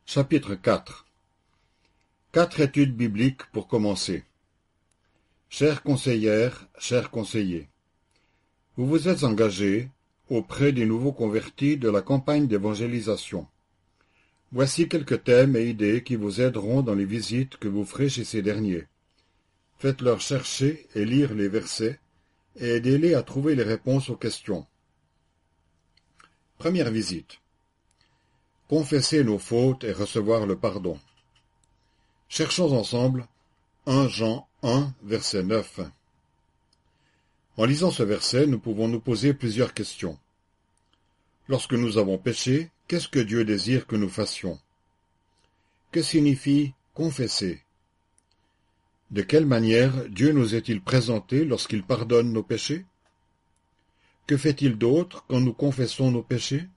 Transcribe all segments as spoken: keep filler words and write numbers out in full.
Chapitre quatre. Quatre études bibliques pour commencer. Chères conseillères, chers conseillers, vous vous êtes engagés auprès des nouveaux convertis de la campagne d'évangélisation. Voici quelques thèmes et idées qui vous aideront dans les visites que vous ferez chez ces derniers. Faites-leur chercher et lire les versets et aidez-les à trouver les réponses aux questions. Première visite. Confesser nos fautes et recevoir le pardon. Cherchons ensemble premier Jean un, verset neuf. En lisant ce verset, nous pouvons nous poser plusieurs questions. Lorsque nous avons péché, qu'est-ce que Dieu désire que nous fassions? Que signifie confesser? De quelle manière Dieu nous est-il présenté lorsqu'il pardonne nos péchés? Que fait-il d'autre quand nous confessons nos péchés?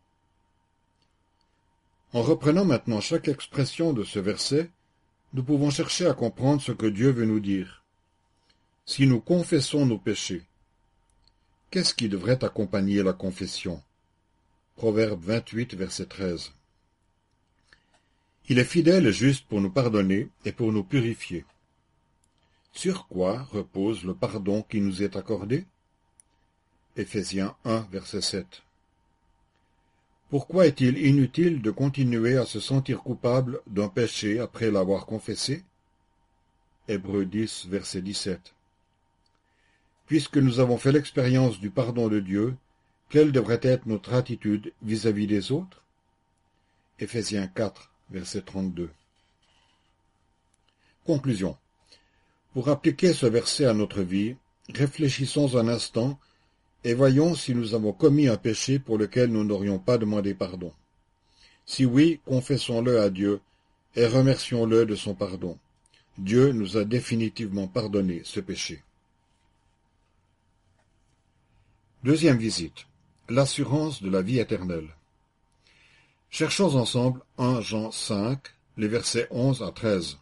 En reprenant maintenant chaque expression de ce verset, nous pouvons chercher à comprendre ce que Dieu veut nous dire. Si nous confessons nos péchés, qu'est-ce qui devrait accompagner la confession? Proverbe vingt-huit, verset treize. Il est fidèle et juste pour nous pardonner et pour nous purifier. Sur quoi repose le pardon qui nous est accordé? Éphésiens un, verset sept. Pourquoi est-il inutile de continuer à se sentir coupable d'un péché après l'avoir confessé? Hébreux dix, verset dix-sept. Puisque nous avons fait l'expérience du pardon de Dieu, quelle devrait être notre attitude vis-à-vis des autres? Éphésiens quatre, verset trente-deux. Conclusion. Pour appliquer ce verset à notre vie, réfléchissons un instant et voyons si nous avons commis un péché pour lequel nous n'aurions pas demandé pardon. Si oui, confessons-le à Dieu et remercions-le de son pardon. Dieu nous a définitivement pardonné ce péché. Deuxième visite. L'assurance de la vie éternelle. Cherchons ensemble premier Jean cinq, les versets onze à treize.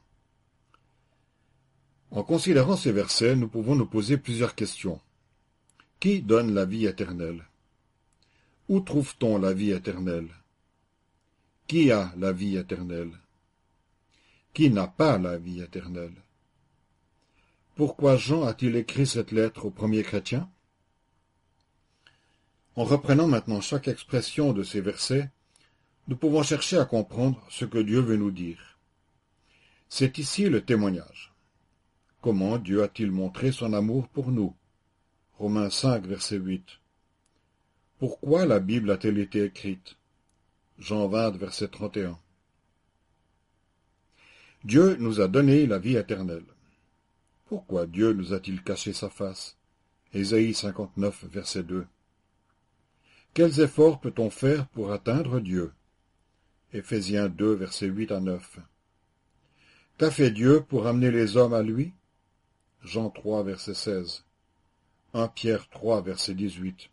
En considérant ces versets, nous pouvons nous poser plusieurs questions. Qui donne la vie éternelle? Où trouve-t-on la vie éternelle? Qui a la vie éternelle? Qui n'a pas la vie éternelle? Pourquoi Jean a-t-il écrit cette lettre aux premiers chrétiens? En reprenant maintenant chaque expression de ces versets, nous pouvons chercher à comprendre ce que Dieu veut nous dire. C'est ici le témoignage. Comment Dieu a-t-il montré son amour pour nous? Romains cinq, verset huit. Pourquoi la Bible a-t-elle été écrite? Jean vingt, verset trente et un. Dieu nous a donné la vie éternelle. Pourquoi Dieu nous a-t-il caché sa face? Ésaïe cinquante-neuf, verset deux. Quels efforts peut-on faire pour atteindre Dieu? Éphésiens deux, verset huit à neuf. Qu'a fait Dieu pour amener les hommes à lui? Jean trois, verset seize. premier Pierre trois, verset dix-huit.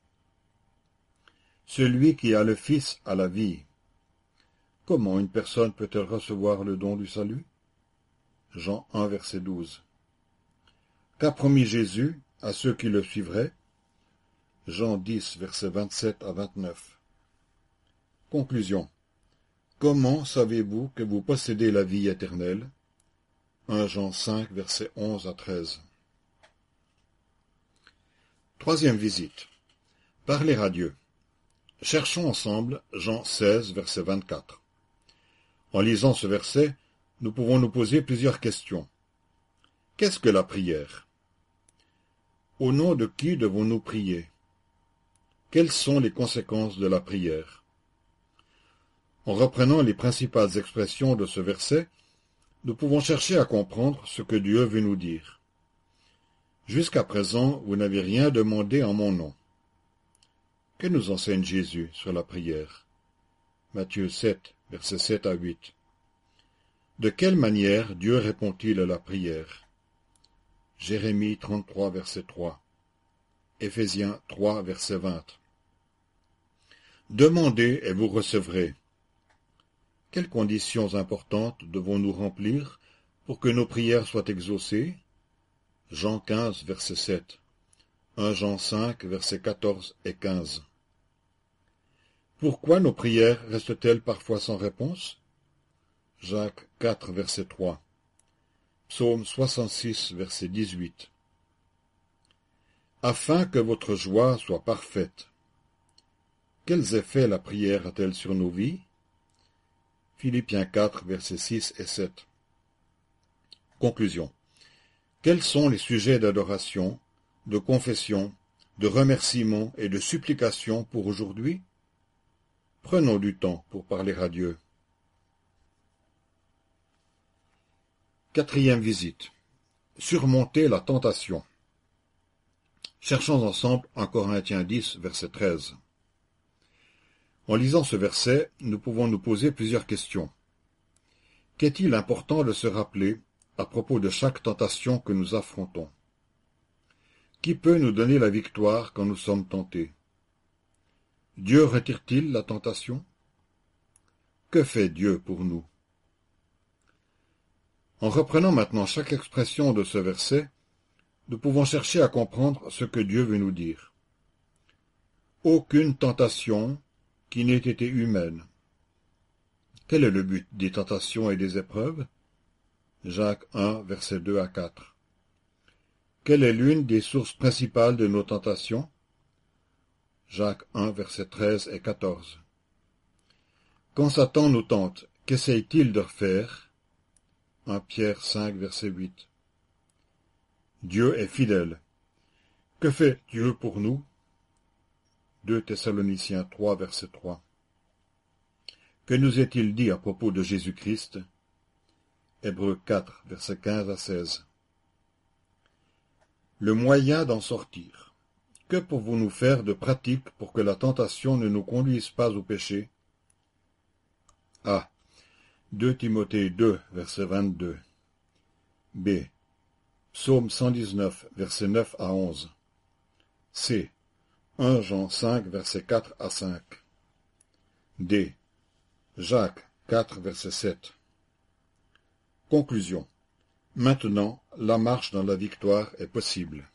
Celui qui a le Fils a la vie. Comment une personne peut-elle recevoir le don du salut? Jean un, verset douze. Qu'a promis Jésus à ceux qui le suivraient? Jean dix, verset vingt-sept à vingt-neuf. Conclusion. Comment savez-vous que vous possédez la vie éternelle? premier Jean cinq, verset onze à treize. Troisième visite. Parler à Dieu. Cherchons ensemble Jean seize, verset vingt-quatre. En lisant ce verset, nous pouvons nous poser plusieurs questions. Qu'est-ce que la prière? Au nom de qui devons-nous prier? Quelles sont les conséquences de la prière? En reprenant les principales expressions de ce verset, nous pouvons chercher à comprendre ce que Dieu veut nous dire. Jusqu'à présent, vous n'avez rien demandé en mon nom. Que nous enseigne Jésus sur la prière? Matthieu sept, versets sept à huit. De quelle manière Dieu répond-il à la prière? Jérémie trente-trois, verset trois. Éphésiens trois, verset vingt. Demandez et vous recevrez. Quelles conditions importantes devons-nous remplir pour que nos prières soient exaucées? Jean quinze, verset sept. premier Jean cinq, versets quatorze et quinze. Pourquoi nos prières restent-elles parfois sans réponse? Jacques quatre, verset trois. Psaume soixante-six, verset dix-huit. Afin que votre joie soit parfaite. Quels effets la prière a-t-elle sur nos vies? Philippiens quatre, versets six et sept. Conclusion. Quels sont les sujets d'adoration, de confession, de remerciement et de supplication pour aujourd'hui? Prenons du temps pour parler à Dieu. Quatrième visite. Surmonter la tentation. Cherchons ensemble un Corinthiens dix, verset treize. En lisant ce verset, nous pouvons nous poser plusieurs questions. Qu'est-il important de se rappeler à propos de chaque tentation que nous affrontons? Qui peut nous donner la victoire quand nous sommes tentés? Dieu retire-t-il la tentation? Que fait Dieu pour nous? En reprenant maintenant chaque expression de ce verset, nous pouvons chercher à comprendre ce que Dieu veut nous dire. Aucune tentation qui n'ait été humaine. Quel est le but des tentations et des épreuves? Jacques un, versets deux à quatre. Quelle est l'une des sources principales de nos tentations? Jacques un, versets treize et quatorze. Quand Satan nous tente, qu'essaye-t-il de faire? un Pierre cinq, verset huit. Dieu est fidèle. Que fait Dieu pour nous? deux Thessaloniciens trois, verset trois. Que nous est-il dit à propos de Jésus-Christ? Hébreux quatre, versets quinze à seize. Le moyen d'en sortir. Que pouvons-nous faire de pratique pour que la tentation ne nous conduise pas au péché? A. deux Timothée deux, verset vingt-deux. B. Psaume cent dix-neuf, versets neuf à onze. C. un Jean cinq, versets quatre à cinq. D. Jacques quatre, verset sept. Conclusion. Maintenant, la marche dans la victoire est possible.